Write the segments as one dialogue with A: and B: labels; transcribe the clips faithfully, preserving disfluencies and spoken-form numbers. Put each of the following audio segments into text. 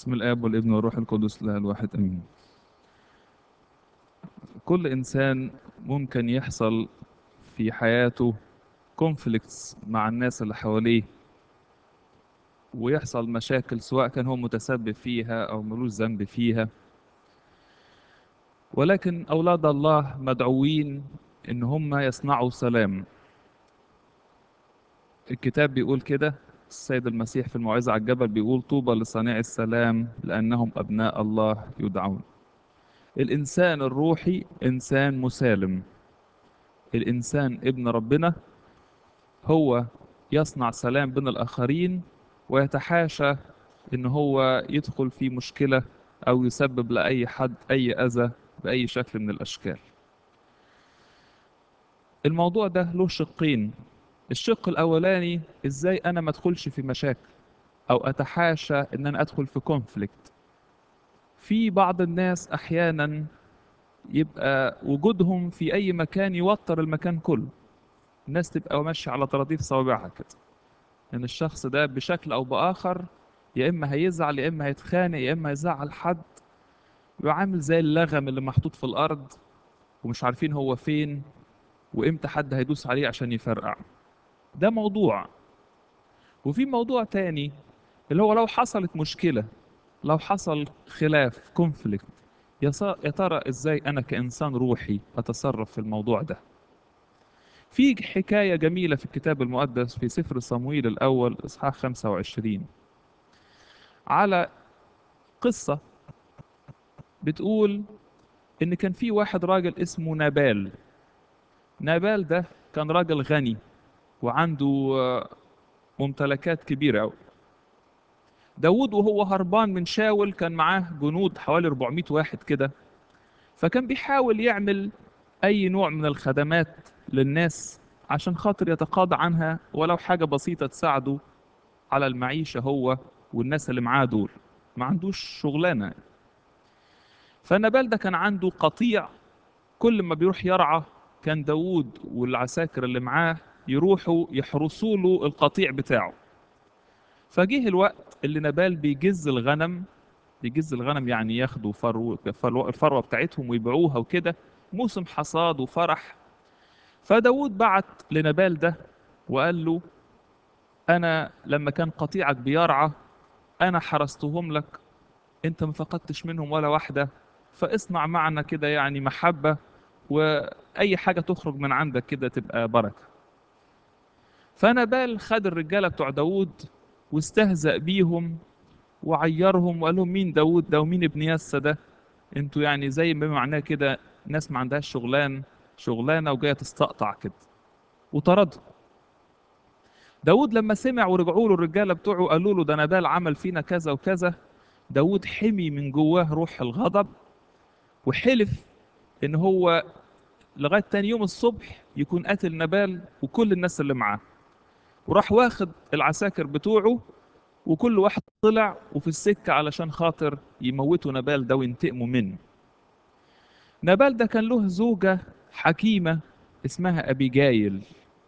A: بسم الآب والابن والروح القدس لا الواحد أمين. كل إنسان ممكن يحصل في حياته كونفليكتس مع الناس اللي حواليه، ويحصل مشاكل سواء كان هو متسبب فيها أو ملوش ذنب فيها. ولكن أولاد الله مدعوين إن هم يصنعوا سلام. الكتاب بيقول كده، السيد المسيح في الموعظة على الجبل بيقول: طوبى لصانعي السلام لأنهم أبناء الله يدعون. الإنسان الروحي إنسان مسالم. الإنسان ابن ربنا هو يصنع سلام بين الآخرين، ويتحاشى إن هو يدخل في مشكلة أو يسبب لأي حد أي أذى بأي شكل من الأشكال. الموضوع ده له شقين. الشق الأولاني إزاي أنا ما أدخلش في مشاكل أو أتحاشى إن أنا أدخل في كونفليكت. في بعض الناس أحيانا يبقى وجودهم في أي مكان يوتر المكان كله. الناس تبقى ماشية على طراطيف صوابعها كده، ان الشخص ده بشكل او باخر يا اما هيزعل يا اما هيتخانق يا اما هيزعل حد. يبقى عامل زي اللغم اللي محطوط في الارض ومش عارفين هو فين وامتى حد هيدوس عليه عشان يفرقع. ده موضوع. وفي موضوع تاني اللي هو لو حصلت مشكلة، لو حصل خلاف كونفليكت، يا صا- يا ترى ازاي انا كانسان روحي اتصرف في الموضوع ده. في حكاية جميلة في الكتاب المقدس في سفر صمويل الأول إصحاح خمسة وعشرين على قصة بتقول إن كان في واحد راجل اسمه نابال. نابال ده كان راجل غني وعنده آه، ممتلكات كبيرة أوي. داود وهو هربان من شاول كان معاه جنود حوالي أربعمائة واحد كده، فكان بيحاول يعمل أي نوع من الخدمات للناس عشان خاطر يتقاضى عنها ولو حاجة بسيطة تساعده على المعيشة هو والناس اللي معاه دول. ما عندوش شغلانة. فنابال ده كان عنده قطيع، كل ما بيروح يرعى كان داوود والعساكر اللي معاه يروحوا يحرسوا له القطيع بتاعه. فجه الوقت اللي نبال بيجز الغنم. بيجز الغنم يعني ياخدوا فرو فرو- الفروة بتاعتهم ويبيعوها وكده، موسم حصاد وفرح. فداوود بعت لنبال ده وقال له: أنا لما كان قطيعك بيرعى أنا حرستهم لك، أنت ما فقدتش منهم ولا واحدة، فاصنع معنا كده يعني محبة، وأي حاجة تخرج من عندك كده تبقى بركة. فنبال خد الرجالة بتوع داوود واستهزأ بيهم وعيرهم وقال لهم: مين داوود ده ومين ابن يسى ده؟ انتوا يعني زي ما معناه كده ناس ما عندهاش شغلان شغلانة وجاية تستقطع كده، وطردهم. داوود لما سمع ورجعوا له الرجالة بتوعه قالوا له: ده نبال عمل فينا كذا وكذا. داوود حمي من جواه روح الغضب وحلف ان هو لغاية تاني يوم الصبح يكون قاتل نبال وكل الناس اللي معاه. وراح واخد العساكر بتوعه وكل واحد طلع وفي السكة علشان خاطر يموتوا نبال ده وينتقموا منه. نبال ده كان له زوجة حكيمة اسمها أبيجايل.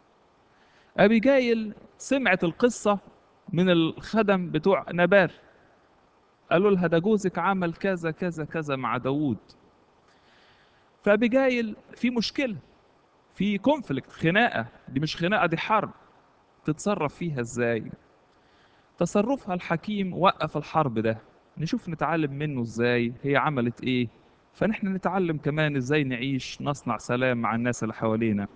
A: أبيجايل سمعت القصة من الخدم بتوع نبال، قالوا لها: ده جوزك عمل كذا كذا كذا مع داوود. فأبيجايل في مشكلة، في كونفليكت، خناقة. دي مش خناقة، دي حرب. تتصرف فيها ازاي؟ تصرفها الحكيم وقف الحرب ده. نشوف نتعلم منه ازاي هي عملت ايه، فنحن نتعلم كمان ازاي نعيش نصنع سلام مع الناس اللي حوالينا.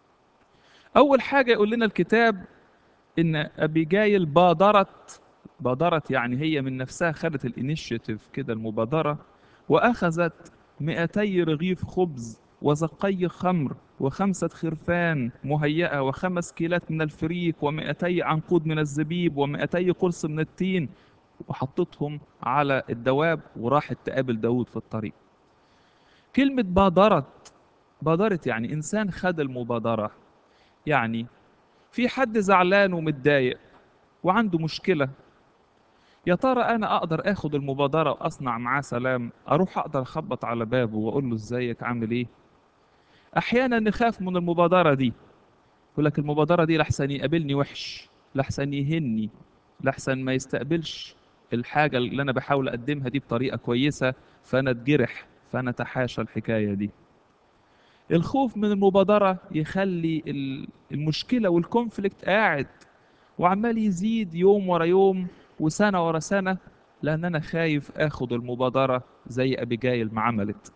A: اول حاجة يقول لنا الكتاب ان ابيجايل بادرت. بادرت يعني هي من نفسها خدت الانيشيتيف كده، المبادرة، واخذت مئتي رغيف خبز وزقي خمر وخمسة خرفان مهيئة وخمس كيلات من الفريك ومئتي عنقود من الزبيب ومئتي قرص من التين، وحطتهم على الدواب وراحت تقابل داود في الطريق. كلمة بادرت، بادرت يعني إنسان خد المبادرة. يعني في حد زعلان ومتضايق وعنده مشكلة، يا ترى أنا أقدر آخد المبادرة وأصنع معاه سلام؟ أروح أقدر أخبط على بابه وأقول له: إزيك عامل إيه؟ أحيانا نخاف من المبادرة دي، يقول لك المبادرة دي لحسن يقابلني وحش، لحسن يهني، لحسن ما يستقبلش الحاجة اللي أنا بحاول أقدمها دي بطريقة كويسة، فأنا أتجرح، فأنا أتحاشى الحكاية دي. الخوف من المبادرة يخلي ال- المشكلة والكونفليكت قاعد وعمال يزيد يوم ورا يوم وسنة ورا سنة، لأن أنا خايف آخد المبادرة زي أبيجايل ما عملت.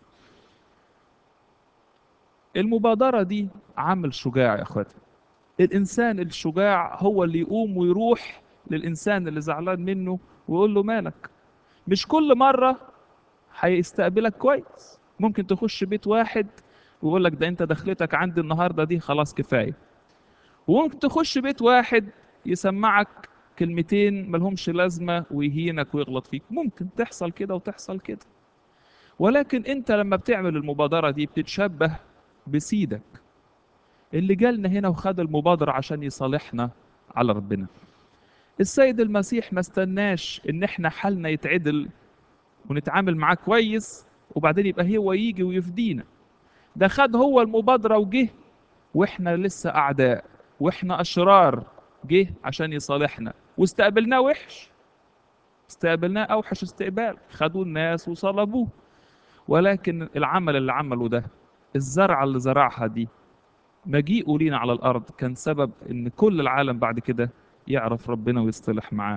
A: المبادرة دي عمل شجاع يا أخواتي. الإنسان الشجاع هو اللي يقوم ويروح للإنسان اللي زعلان منه ويقول له مالك. مش كل مرة هيستقبلك كويس، ممكن تخش بيت واحد ويقول لك ده انت دخلتك عندي النهارده دي خلاص كفايه، وممكن تخش بيت واحد يسمعك كلمتين ملهمش لازمه ويهينك ويغلط فيك. ممكن تحصل كده وتحصل كده، ولكن انت لما بتعمل المبادره دي بتتشبه بسيدك اللي جالنا هنا وخد المبادره عشان يصالحنا على ربنا. السيد المسيح ما استناش ان احنا حالنا يتعدل ونتعامل معاه كويس وبعدين يبقى هو يجي ويفدينا. ده خد هو المبادرة وجه واحنا لسه اعداء واحنا اشرار، جه عشان يصالحنا واستقبلناه وحش، استقبلناه اوحش استقبال، خدوا الناس وصلبوه. ولكن العمل اللي عمله ده، الزرعة اللي زرعها دي، مجيئه لينا على الارض كان سبب ان كل العالم بعد كده يعرف ربنا ويصطلح معاه.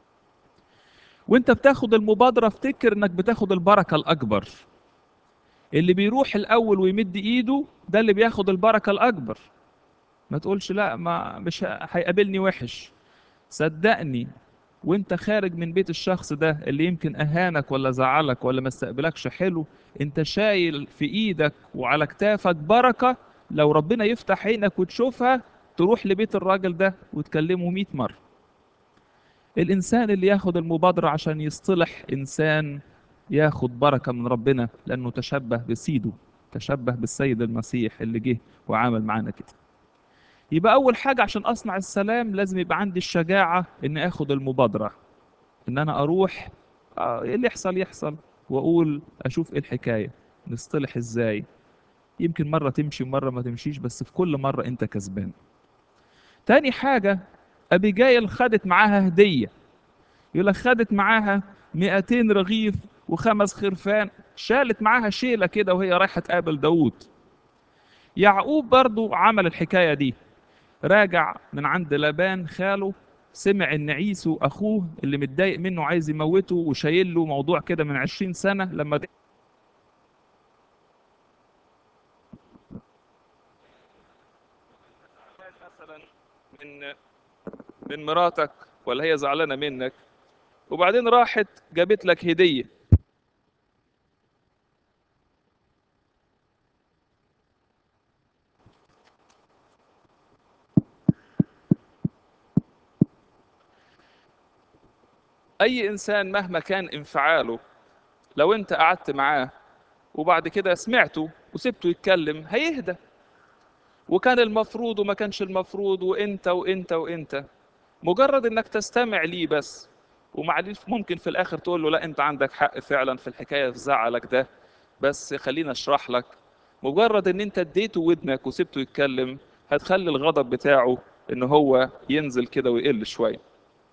A: وانت بتاخد المبادرة افتكر انك بتاخد البركة الاكبر. اللي بيروح الاول ويمد ايده ده اللي بياخد البركة الاكبر. ما تقولش لا ما مش ه- هيقابلني وحش. صدقني، وانت خارج من بيت الشخص ده اللي يمكن اهانك ولا زعلك ولا ما استقبلكش حلو، انت شايل في ايدك وعلى كتافك بركة. لو ربنا يفتح عينك وتشوفها، تروح لبيت الراجل ده وتكلمه مئة مرة. الانسان اللي ياخد المبادرة عشان يصطلح انسان ياخد بركة من ربنا، لانه تشبه بسيده، تشبه بالسيد المسيح اللي جه وعامل معانا كده. يبقى أول حاجة عشان أصنع السلام لازم يبقى عندي الشجاعة إن آخد المبادرة، إن أنا أروح آه، إيه اللي يحصل يحصل، وأقول أشوف إيه الحكاية، نصطلح إزاي. يمكن مرة تمشي ومرة ما تمشيش، بس في كل مرة أنت كسبان. تاني حاجة، أبيجايل خدت معاها هدية. يقول لك خدت معاها مئتين رغيف وخمس خرفان، شالت معاها شيلة كده وهي رايحة تقابل داوود. يعقوب برضو عمل الحكاية دي، راجع من عند لابان خاله، سمع ان عيسو اخوه اللي متضايق منه عايز يموته وشايل له موضوع كده من عشرين سنة. لما د- مثلا من من مراتك ولا هي زعلانة منك، وبعدين راحت جابت لك هدية. اي انسان مهما كان انفعاله، لو انت قعدت معاه وبعد كده سمعته وسبته يتكلم هيهدى. وكان المفروض وما كانش المفروض وانت وانت وانت، مجرد انك تستمع ليه بس. ومعلش ممكن في الاخر تقول له لا انت عندك حق فعلا في الحكايه في زعلك ده، بس خليني اشرح لك. مجرد ان انت اديته ودنك وسبته يتكلم، هتخلي الغضب بتاعه ان هو ينزل كده ويقل شويه.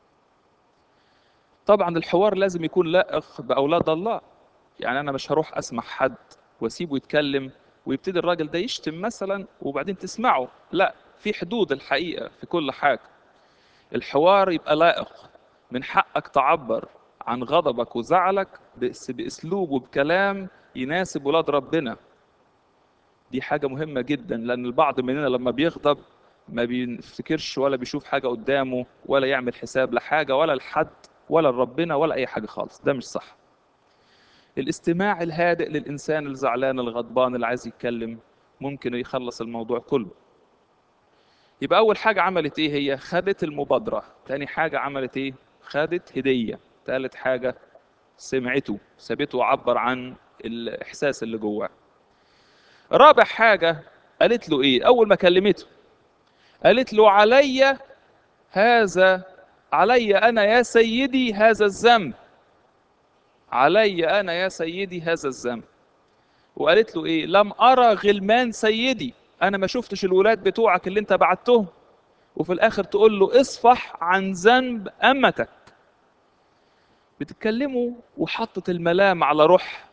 A: طبعا الحوار لازم يكون لائق باولاد الله. يعني انا مش هروح اسمع حد واسيبه يتكلم ويبتدي الراجل ده يشتم مثلا وبعدين تسمعه. لا، في حدود الحقيقه في كل حاجه. الحوار يبقى لائق، من حقك تعبر عن غضبك وزعلك بس باسلوب وبكلام يناسب ولاد ربنا. دي حاجة مهمة جدا، لأن البعض مننا لما بيغضب ما بيفتكرش ولا بيشوف حاجة قدامه ولا يعمل حساب لحاجة ولا لحد ولا لربنا ولا أي حاجة خالص. ده مش صح. الاستماع الهادئ للإنسان الزعلان الغضبان اللي عايز يتكلم ممكن يخلص الموضوع كله. يبقى أول حاجة عملت إيه؟ هي خدت المبادرة. تاني حاجة عملت إيه؟ خدت هدية. تالت حاجة سمعته، سابته عبر عن الإحساس اللي جواه. رابع حاجة قالت له إيه؟ أول ما كلمته قالت له علي هذا، علي أنا يا سيدي هذا الذنب، علي أنا يا سيدي هذا الذنب. وقالت له إيه؟ لم أرى غلمان سيدي، أنا ما شفتش الولاد بتوعك اللي أنت بعتهم. وفي الآخر تقول له اصفح عن ذنب أمتك. بتتكلموا وحطت الملام على روح.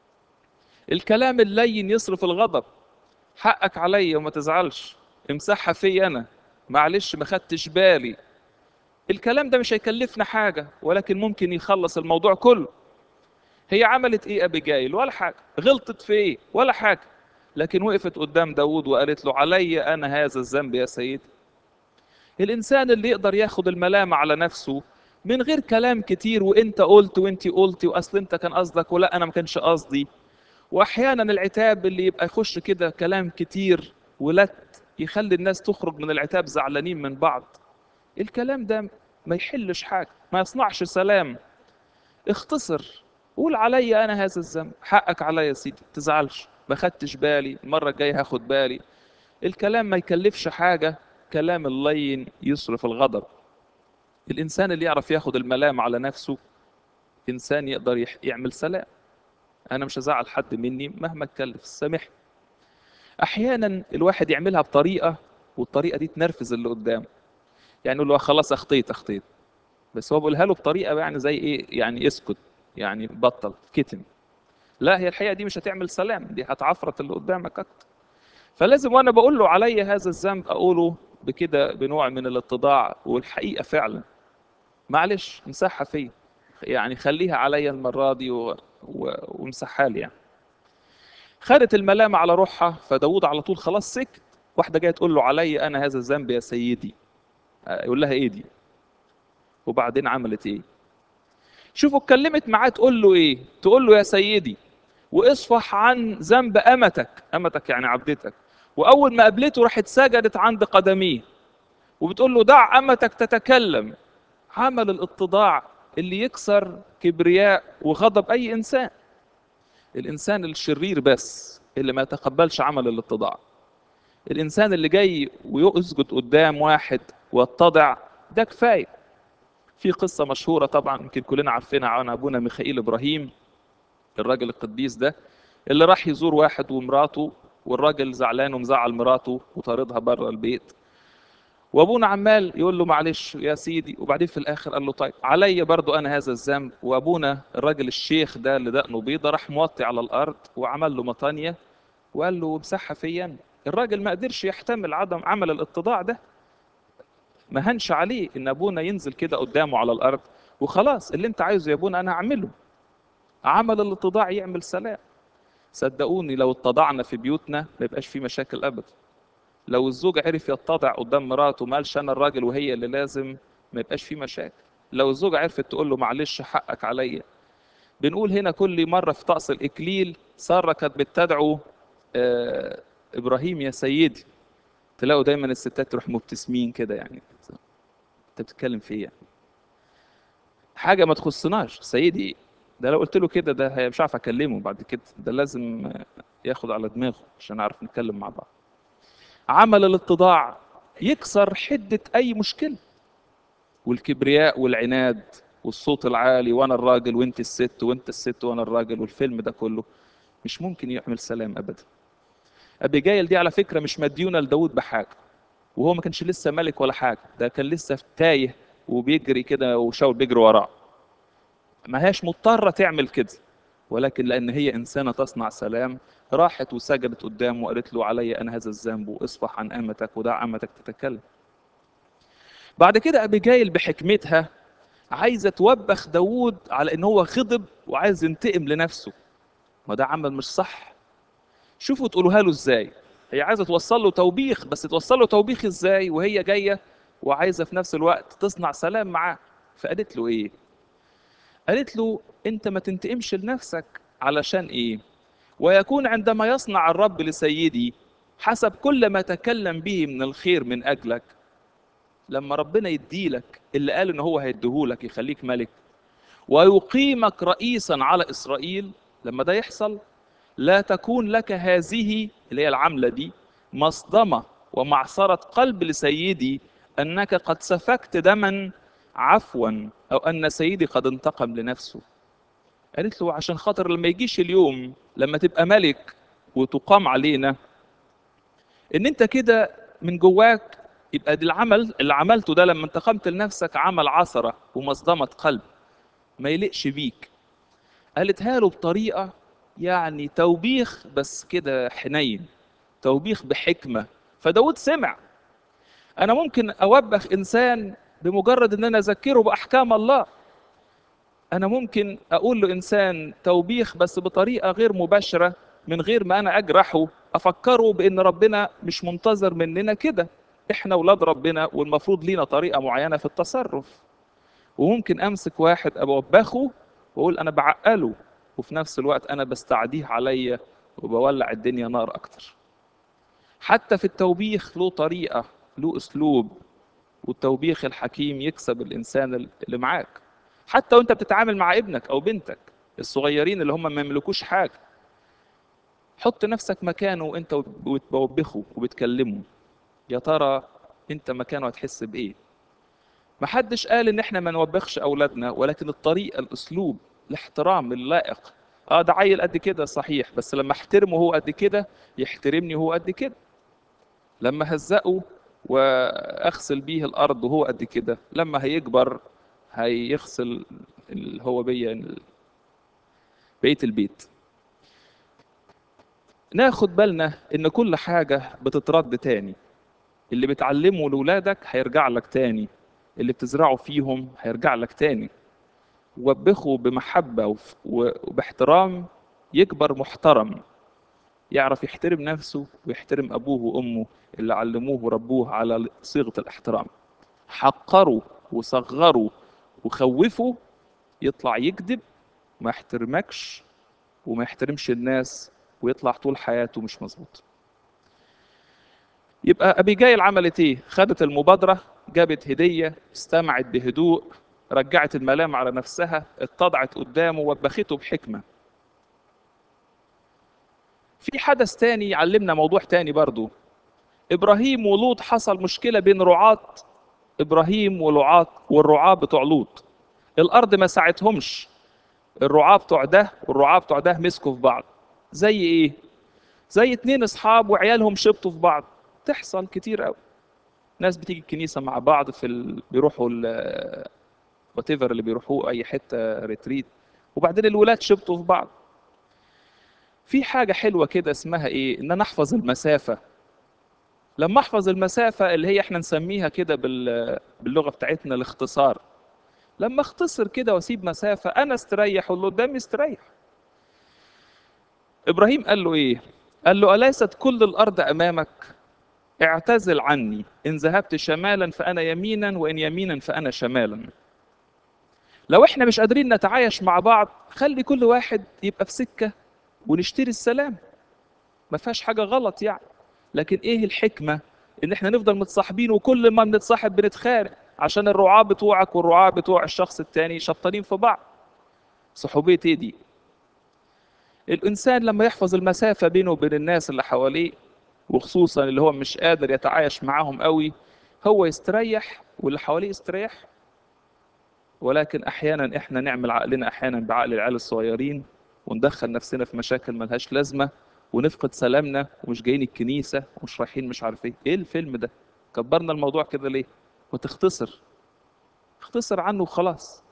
A: الكلام اللين يصرف الغضب. حقك عليا وما تزعلش، امسحها في انا، معلش ما خدتش بالي. الكلام ده مش هيكلفنا حاجة، ولكن ممكن يخلص الموضوع كله. هي عملت ايه ابيجايل؟ ولا حاجة. غلطت في ايه؟ ولا حاجة. لكن وقفت قدام داود وقالت له علي انا هذا الذنب يا سيدي. الانسان اللي يقدر ياخد الملامة على نفسه من غير كلام كتير، وانت قلت وانت قلتي واصل انت كان قصدك ولا انا ما كانش قصدي. واحيانا العتاب اللي يبقى يخش كده كلام كتير ولت يخلي الناس تخرج من العتاب زعلانين من بعض. الكلام ده ما يحلش حاجة، ما يصنعش سلام. اختصر، قول عليا انا هذا الذنب، حقك عليا يا سيدي، تزعلش، ما خدتش بالي، المرة الجاية هاخد بالي. الكلام ما يكلفش حاجة. كلام اللين يصرف الغضب. الإنسان اللي يعرف ياخد الملام على نفسه إنسان يقدر يح- يعمل سلام. أنا مش هزعل حد مني مهما اتكلف، سامح. أحيانا الواحد يعملها بطريقة، والطريقة دي تنرفز اللي قدامه. يعني يقول له خلاص أخطيت أخطيت، بس هو بيقولها له بطريقة يعني زي إيه، يعني اسكت، يعني بطل كتم. لا، هي الحقيقة دي مش هتعمل سلام، دي هتعفرت اللي قدامك أكتر. فلازم وأنا بقول له علي هذا الذنب أقوله بكده بنوع من الاتضاع والحقيقة فعلا. معلش امسحها فيا، يعني خليها عليا المرة دي و... و... وامسحها لي يعني. خدت الملامة على روحها، فداود على طول خلاص سكت. واحدة جاية تقول له علي أنا هذا الذنب يا سيدي، يقول لها إيه دي؟ وبعدين عملت إيه؟ شوفوا اتكلمت معاه تقول له إيه؟ تقول له يا سيدي واصفح عن ذنب أمتك. أمتك يعني عبدتك. وأول ما قابلته راحت سجدت عند قدميه، وبتقول له دع أمتك تتكلم. عمل الاتضاع اللي يكسر كبرياء وغضب أي إنسان. الإنسان الشرير بس اللي ما يتقبلش عمل الاتضاع. الإنسان اللي جاي ويسجد قدام واحد ويتضع، ده كفاية. في قصة مشهورة طبعا يمكن كلنا عارفينها عن أبونا ميخائيل إبراهيم، الراجل القديس ده اللي راح يزور واحد ومراته، والراجل زعلان ومزعل مراته وطاردها بره البيت. وابونا عمال يقول له معلش يا سيدي، وبعدين في الاخر قال له طيب عليا برضو انا هذا الذنب. وابونا الراجل الشيخ ده اللي دقنه بيضه راح موطي على الارض وعمل له مطانيه وقال له امسحها فيا أنا. الراجل ما قدرش يحتمل عدم عمل الاتضاع ده. ما هنش عليه ان ابونا ينزل كده قدامه على الارض وخلاص، اللي انت عايزه يا ابونا انا هعمله. عمل الاتضاع يعمل سلام. صدقوني لو اتضعنا في بيوتنا ما يبقاش في مشاكل ابدا. لو الزوج عرف يتضع قدام مراته ما قالش انا الراجل وهي اللي لازم، ما يبقاش في مشاكل. لو الزوجة عرفت تقول له معلش حقك عليا. بنقول هنا كل مرة في طقس الإكليل سارة كانت بتدعو آه إبراهيم يا سيدي، تلاقوا دايما الستات تروح مبتسمين كده، يعني انت بتتكلم في ايه؟ حاجة ما تخصناش سيدي. ده لو قلت له كده ده هي- مش عارف اكلمه بعد كده، ده لازم آه، ياخد على دماغه عشان نعرف نتكلم مع بعض. عمل الاتضاع يكسر حدة أي مشكلة. والكبرياء والعناد والصوت العالي وانا الراجل وانت الست وانت الست وانا الراجل والفيلم ده كله مش ممكن يعمل سلام ابدا. ابيجايل دي على فكره مش مديونه لداود بحاجه، وهو ما كانش لسه ملك ولا حاجه، ده كان لسه تايه وبيجري كده وشاول بيجري وراه. ما هياش مضطره تعمل كده، ولكن لان هي انسانه تصنع سلام راحت وسجدت قدامه وقالت له علي انا هذا الذنب واصفح عن امتك ودع امتك تتكلم. بعد كده ابيجايل بحكمتها عايزه توبخ داوود على ان هو غضب وعايز ينتقم لنفسه. ما ده عمل مش صح. شوفوا تقولوها له ازاي. هي عايزه توصل له توبيخ، بس توصل له توبيخ ازاي وهي جايه وعايزه في نفس الوقت تصنع سلام معاه؟ فقالت له ايه؟ قالت له انت ما تنتقمش لنفسك. علشان ايه؟ ويكون عندما يصنع الرب لسيدي حسب كل ما تكلم به من الخير من اجلك. لما ربنا يديلك اللي قال ان هو هيديهولك يخليك ملك ويقيمك رئيسا على إسرائيل، لما ده يحصل لا تكون لك هذه اللي هي العملة دي مصدمة ومعصرة قلب لسيدي أنك قد سفكت دما عفوا، أو أن سيدي قد انتقم لنفسه. قالت له عشان خاطر لما يجيش اليوم لما تبقى ملك وتقام علينا، ان انت كده من جواك يبقى دي العمل اللي عملته ده لما انتقمت لنفسك عمل عثرة ومصدمة قلب. ما يليقش بيك. قالتها له بطريقة يعني توبيخ بس كده حنين، توبيخ بحكمة. فداود سمع. أنا ممكن أوبخ إنسان بمجرد إن أنا أذكره بأحكام الله. أنا ممكن أقول له إنسان توبيخ بس بطريقة غير مباشرة، من غير ما أنا أجرحه، أفكره بإن ربنا مش منتظر مننا كده. إحنا ولاد ربنا والمفروض لينا طريقة معينة في التصرف. وممكن أمسك واحد أوبخه وأقول أنا بعقله، وفي نفس الوقت أنا بستعديه عليا وبولع الدنيا نار أكتر. حتى في التوبيخ له طريقة، له أسلوب. والتوبيخ الحكيم يكسب الإنسان اللي معاك. حتى وانت بتتعامل مع ابنك أو بنتك الصغيرين اللي هم ما يملكوش حاجة، حط نفسك مكانه وانت بتوبخه وبتكلمه. يا ترى انت مكانه هتحس بإيه؟ محدش قال ان احنا ما نوبخش اولادنا، ولكن الطريقة، الاسلوب، الاحترام اللائق. اه ده عيل قد كده صحيح، بس لما احترمه هو قد كده يحترمني هو قد كده. لما هزقه واغسل بيه الارض وهو قد كده، لما هيكبر هيغسل اللي هو بيا بقية البيت. ناخد بالنا ان كل حاجة بتترد تاني. اللي بتعلمه لولادك هيرجع لك تاني، اللي بتزرعه فيهم هيرجع لك تاني. وبخه بمحبة وف- وباحترام، يكبر محترم، يعرف يحترم نفسه ويحترم أبوه وأمه اللي علموه وربوه على صيغة الاحترام. حقره وصغره وخوفه، يطلع يكذب، ما يحترمكش وما يحترمش الناس، ويطلع طول حياته مش مظبوط. يبقى أبيجايل عملت إيه؟ خدت المبادرة، جابت هدية، استمعت بهدوء، رجعت الملام على نفسها، اتضعت قدامه وبخته بحكمة. في حدث تاني يعلمنا موضوع تاني برضو. إبراهيم ولوط، حصل مشكلة بين رعاة إبراهيم ورعاة والرعاة بتوع لوط. الأرض ما ساعتهمش. الرعاة بتوع ده والرعاة بتوع ده مسكوا في بعض. زي إيه؟ زي اتنين أصحاب وعيالهم شبطوا في بعض. تحصل كتير قوي. ناس بتيجي الكنيسة مع بعض في ال... بيروحوا ال... whatever اللي بيروحوه أي حتة ريتريت، وبعدين الولاد شبطوا في بعض. في حاجة حلوة كده اسمها إيه؟ إن أنا أحفظ المسافة. لما احفظ المسافة اللي هي احنا نسميها كده بال... باللغة بتاعتنا الاختصار. لما اختصر كده واسيب مسافة، انا استريح واللي قدامي استريح. ابراهيم قال له ايه؟ قال له اليست كل الارض امامك؟ اعتزل عني، ان ذهبت شمالا فانا يمينا، وان يمينا فانا شمالا. لو احنا مش قادرين نتعايش مع بعض، خلي كل واحد يبقى في سكة ونشتري السلام. ما فيهاش حاجة غلط يعني. لكن ايه الحكمة ان احنا نفضل متصاحبين، وكل ما بنتصاحب بنتخانق عشان الرعاة بتوعك والرعاة بتوع الشخص التاني شبطانين في بعض؟ صحوبية ايه دي؟ الانسان لما يحفظ المسافة بينه وبين الناس اللي حواليه، وخصوصا اللي هو مش قادر يتعايش معاهم قوي، هو يستريح واللي حواليه يستريح. ولكن احيانا احنا نعمل عقلنا احيانا بعقل العيال الصغيرين، وندخل نفسنا في مشاكل ملهاش لازمه، ونفقد سلامنا ومش جايين الكنيسه ومش رايحين مش عارف ايه. ايه الفيلم ده؟ كبرنا الموضوع كده ليه؟ وتختصر، اختصر عنه وخلاص.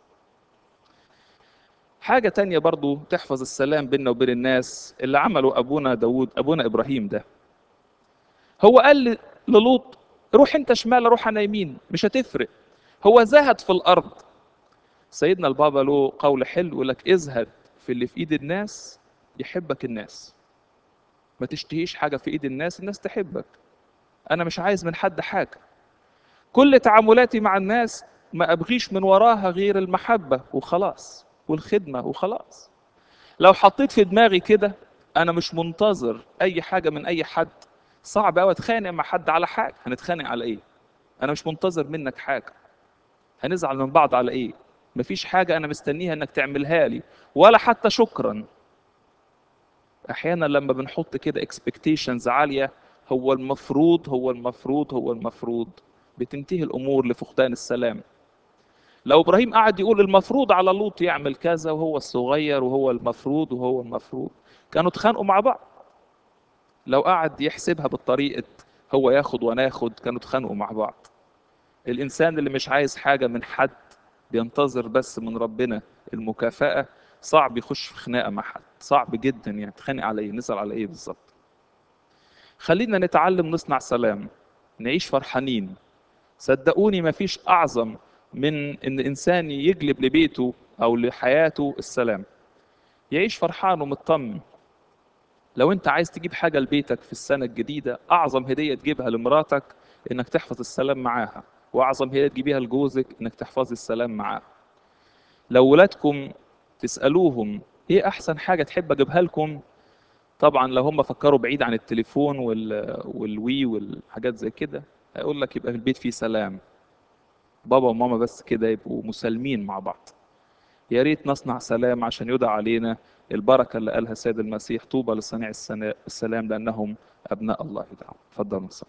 A: حاجه تانية برضو تحفظ السلام بيننا وبين الناس، اللي عمله ابونا داود ابونا ابراهيم ده. هو قال للوط روح انت شمال اروح انا يمين، مش هتفرق. هو زهد في الارض. سيدنا البابا له قول حلو، يقول لك ازهد في اللي في ايد الناس يحبك الناس. ما تشتهيش حاجه في ايد الناس، الناس تحبك. انا مش عايز من حد حاجه. كل تعاملاتي مع الناس ما ابغيش من وراها غير المحبه وخلاص، والخدمه وخلاص. لو حطيت في دماغي كده، انا مش منتظر اي حاجه من اي حد. صعب قوي اتخانق مع حد على حاجه. هنتخانق على ايه؟ انا مش منتظر منك حاجه. هنزعل من بعض على ايه؟ مفيش حاجة أنا مستنيها إنك تعملها لي، ولا حتى شكرا. أحيانا لما بنحط كده expectations عالية، هو المفروض هو المفروض هو المفروض بتنتهي الأمور لفقدان السلام. لو إبراهيم قعد يقول المفروض على لوط يعمل كذا، وهو الصغير وهو المفروض وهو المفروض، كانوا اتخانقوا مع بعض. لو قعد يحسبها بالطريقة هو ياخد وانا اخد، كانوا اتخانقوا مع بعض. الإنسان اللي مش عايز حاجة من حد بينتظر بس من ربنا المكافأة، صعب يخش في خناقة مع حد، صعب جدا يعني. تخانق على ايه؟ نسأل على ايه بالظبط؟ خلينا نتعلم نصنع سلام، نعيش فرحانين. صدقوني مفيش أعظم من إن إنسان يجلب لبيته أو لحياته السلام، يعيش فرحان ومطمن. لو أنت عايز تجيب حاجة لبيتك في السنة الجديدة، أعظم هدية تجيبها لمراتك إنك تحفظ السلام معاها، وأعظم هدية تجيبيها لجوزك إنك تحفظ السلام معاه. لو ولادكم تسألوهم إيه أحسن حاجة تحب أجيبها لكم، طبعا لو هم فكروا بعيد عن التليفون وال... والوي والحاجات زي كده، هيقول لك يبقى في البيت فيه سلام، بابا وماما بس كده يبقوا مسالمين مع بعض. يا ريت نصنع سلام عشان يدعى علينا البركة اللي قالها السيد المسيح: طوبى لصانع السنا- السلام لأنهم أبناء الله يدعون. اتفضل.